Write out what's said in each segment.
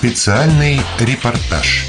Специальный репортаж.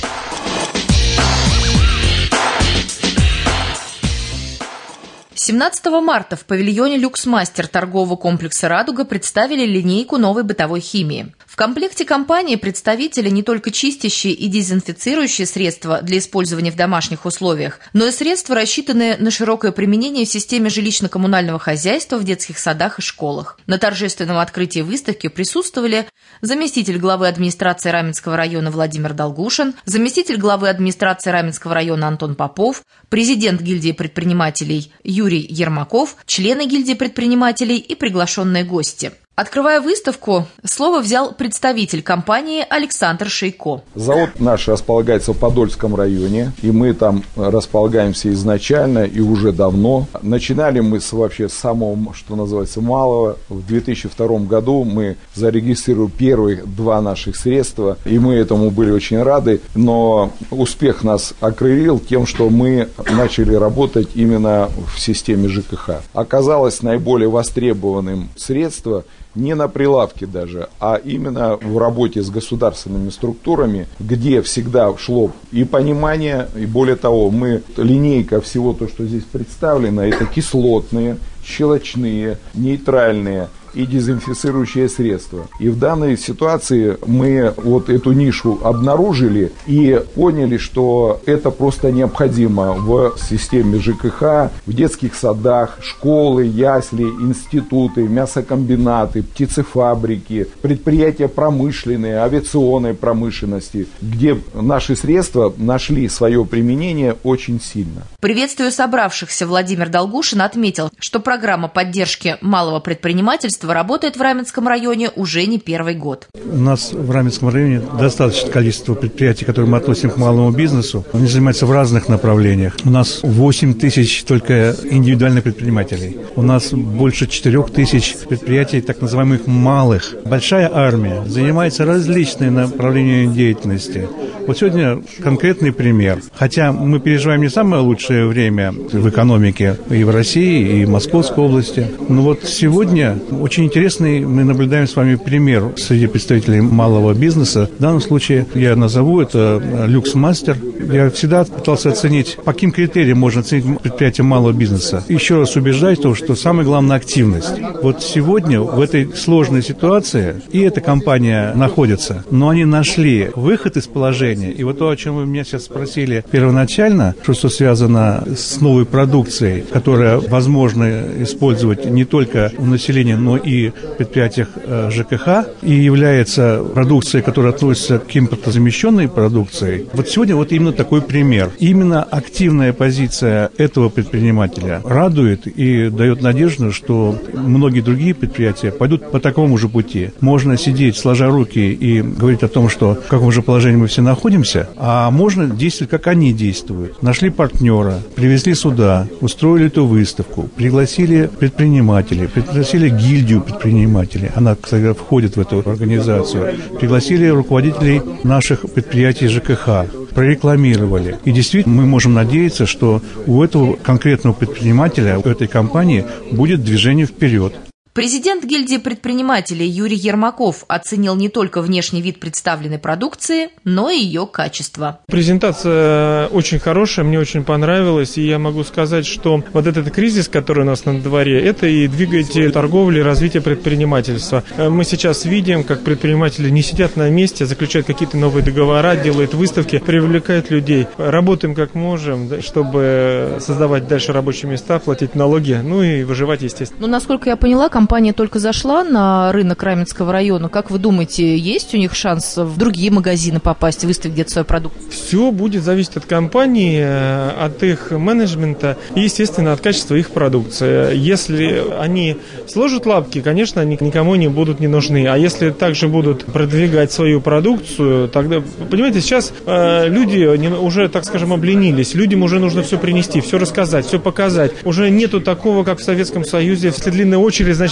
С 17 марта в павильоне «Люксмастер» торгового комплекса «Радуга» представили линейку новой бытовой химии. В комплекте компании представители не только чистящие и дезинфицирующие средства для использования в домашних условиях, но и средства, рассчитанные на широкое применение в системе жилищно-коммунального хозяйства в детских садах и школах. На торжественном открытии выставки присутствовали заместитель главы администрации Раменского района Владимир Долгушин, заместитель главы администрации Раменского района Антон Попов, президент гильдии предпринимателей Юрий Ермаков, члены гильдии предпринимателей и приглашенные гости. Открывая выставку, слово взял представитель компании Александр Шейко. Завод наш располагается в Подольском районе, и мы там располагаемся изначально и уже давно. Начинали мы вообще с самого, что называется, малого. В 2002 году мы зарегистрировали первые два наших средства, и мы этому были очень рады. Но успех нас окрылил тем, что мы начали работать именно в системе ЖКХ. Оказалось наиболее востребованным средство не на прилавке даже, а именно в работе с государственными структурами, где всегда шло и понимание, и более того, линейка всего то, что здесь представлено, это кислотные, щелочные, нейтральные и дезинфицирующие средства. И в данной ситуации мы вот эту нишу обнаружили и поняли, что это просто необходимо в системе ЖКХ, в детских садах, школы, ясли, институты, мясокомбинаты, птицефабрики, предприятия промышленные, авиационной промышленности, где наши средства нашли свое применение очень сильно. Приветствуя собравшихся, Владимир Долгушин отметил, что программа поддержки малого предпринимательства работает в Раменском районе уже не первый год. У нас в Раменском районе достаточное количество предприятий, которые мы относим к малому бизнесу. Они занимаются в разных направлениях. У нас 8 тысяч только индивидуальных предпринимателей. У нас больше 4 тысяч предприятий, так называемых малых. Большая армия занимается различными направлениями деятельности. Вот сегодня конкретный пример. Хотя мы переживаем не самое лучшее время в экономике и в России, и в Московской области. Но вот сегодня очень интересный мы наблюдаем с вами пример среди представителей малого бизнеса. В данном случае я назову это «Люксмастер». Я всегда пытался оценить, по каким критериям можно оценить предприятие малого бизнеса. Еще раз убеждаюсь в том, что самое главное – активность. Вот сегодня в этой сложной ситуации и эта компания находится, но они нашли выход из положения. И вот то, о чем вы меня сейчас спросили первоначально, что связано с новой продукцией, которая возможно использовать не только у населения, но и в предприятиях ЖКХ, и является продукцией, которая относится к импортозамещенной продукции. Вот сегодня вот именно такой пример. Именно активная позиция этого предпринимателя радует и дает надежду, что многие другие предприятия пойдут по такому же пути. Можно сидеть сложа руки и говорить о том, что в каком же положении мы все находимся, а можно действовать, как они действуют. Нашли партнера, привезли сюда, устроили эту выставку, пригласили предпринимателей, пригласили гильдию предпринимателей, она, кстати, входит в эту организацию, пригласили руководителей наших предприятий ЖКХ, прорекламировали. И действительно мы можем надеяться, что у этого конкретного предпринимателя, у этой компании будет движение вперед. Президент гильдии предпринимателей Юрий Ермаков оценил не только внешний вид представленной продукции, но и ее качество. Презентация очень хорошая, мне очень понравилась, и я могу сказать, что вот этот кризис, который у нас на дворе, это и двигатель торговли и развития предпринимательства. Мы сейчас видим, как предприниматели не сидят на месте, заключают какие-то новые договора, делают выставки, привлекают людей. Работаем как можем, чтобы создавать дальше рабочие места, платить налоги, ну и выживать, естественно. Ну, насколько я поняла, компания только зашла на рынок Раменского района. Как вы думаете, есть у них шанс в другие магазины попасть, выставить где-то свой продукт? Все будет зависеть от компании, от их менеджмента и, естественно, от качества их продукции. Если они сложат лапки, конечно, они никому не будут не нужны. А если также будут продвигать свою продукцию, тогда, понимаете, сейчас люди уже, так скажем, обленились. Людям уже нужно все принести, все рассказать, все показать. Уже нету такого, как в Советском Союзе, все длинная очередь, значит,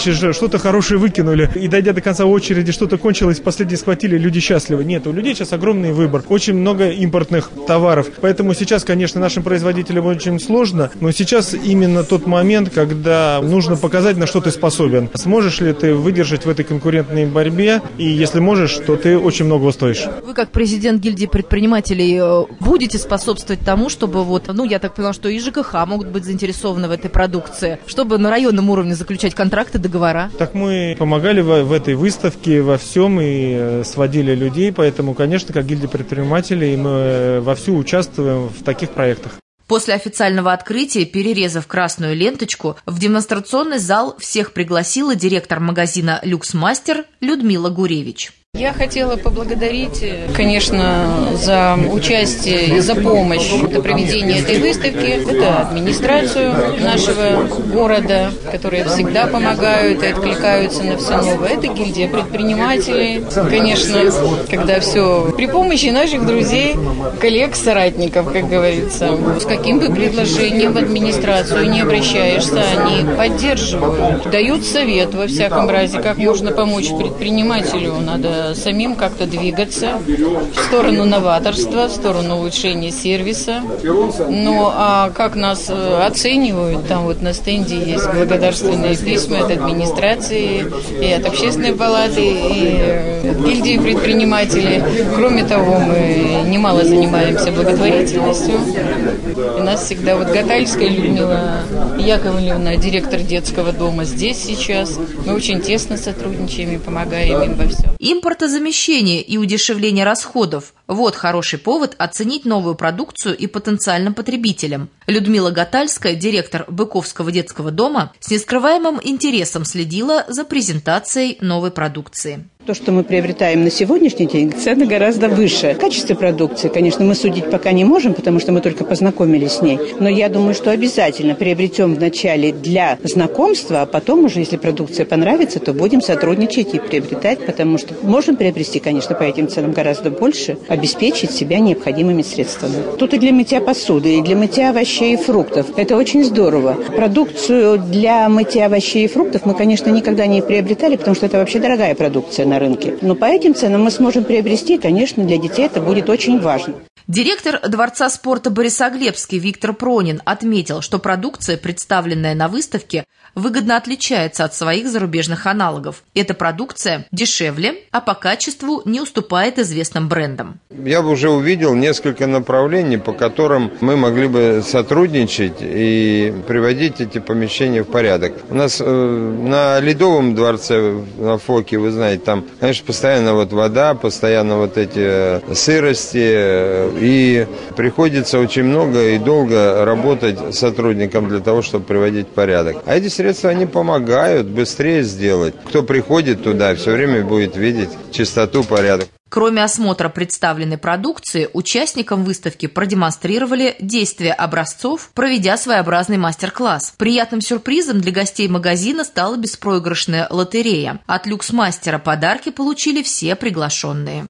значит же что-то хорошее выкинули, и дойдя до конца очереди, что-то кончилось, последние схватили, люди счастливы. Нет, у людей сейчас огромный выбор, очень много импортных товаров. Поэтому сейчас, конечно, нашим производителям очень сложно, но сейчас именно тот момент, когда нужно показать, на что ты способен. Сможешь ли ты выдержать в этой конкурентной борьбе, и если можешь, то ты очень много стоишь. Вы, как президент гильдии предпринимателей, будете способствовать тому, чтобы я так поняла, что и ЖКХ могут быть заинтересованы в этой продукции, чтобы на районном уровне заключать контракты, договора? Так мы помогали в этой выставке во всем и сводили людей, поэтому, конечно, как гильдия предпринимателей мы вовсю участвуем в таких проектах. После официального открытия, перерезав красную ленточку, в демонстрационный зал всех пригласила директор магазина «Люксмастер» Людмила Гуревич. Я хотела поблагодарить, конечно, за участие и за помощь в проведении этой выставки. Это администрацию нашего города, которые всегда помогают и откликаются на все новое. Это гильдия предпринимателей. Конечно, когда все при помощи наших друзей, коллег, соратников, как говорится. С каким бы предложением в администрацию не обращаешься, они поддерживают, дают совет во всяком разе, как можно помочь предпринимателю. Надо самим как-то двигаться в сторону новаторства, в сторону улучшения сервиса. Ну, а как нас оценивают, там на стенде есть благодарственные письма от администрации, и от общественной палаты, и от гильдии предпринимателей. Кроме того, мы немало занимаемся благотворительностью. И нас всегда Гатальская Людмила Яковлевна, директор детского дома, здесь сейчас. Мы очень тесно сотрудничаем и помогаем им во всем. Импортозамещение и удешевление расходов – вот хороший повод оценить новую продукцию и потенциальным потребителям. Людмила Гатальская, директор Быковского детского дома, с нескрываемым интересом следила за презентацией новой продукции. То, что мы приобретаем на сегодняшний день, цены гораздо выше. Качество продукции, конечно, мы судить пока не можем, потому что мы только познакомились с ней. Но я думаю, что обязательно приобретем вначале для знакомства, а потом уже, если продукция понравится, то будем сотрудничать и приобретать, потому что можем приобрести, конечно, по этим ценам гораздо больше, обеспечить себя необходимыми средствами. Тут и для мытья посуды, и для мытья овощей и фруктов. Это очень здорово. Продукцию для мытья овощей и фруктов мы, конечно, никогда не приобретали, потому что это вообще дорогая продукция на рынке. Но по этим ценам мы сможем приобрести, и, конечно, для детей это будет очень важно. Директор Дворца спорта Борисоглебский Виктор Пронин отметил, что продукция, представленная на выставке, выгодно отличается от своих зарубежных аналогов. Эта продукция дешевле, а по качеству не уступает известным брендам. Я бы уже увидел несколько направлений, по которым мы могли бы сотрудничать и приводить эти помещения в порядок. У нас на Ледовом дворце, на Фоке, вы знаете, там, конечно, постоянно вода, постоянно эти сырости, и приходится очень много и долго работать сотрудникам для того, чтобы приводить в порядок. А эти средства, они помогают быстрее сделать. Кто приходит туда, все время будет видеть чистоту, порядок. Кроме осмотра представленной продукции, участникам выставки продемонстрировали действия образцов, проведя своеобразный мастер-класс. Приятным сюрпризом для гостей магазина стала беспроигрышная лотерея. От Люксмастера подарки получили все приглашенные.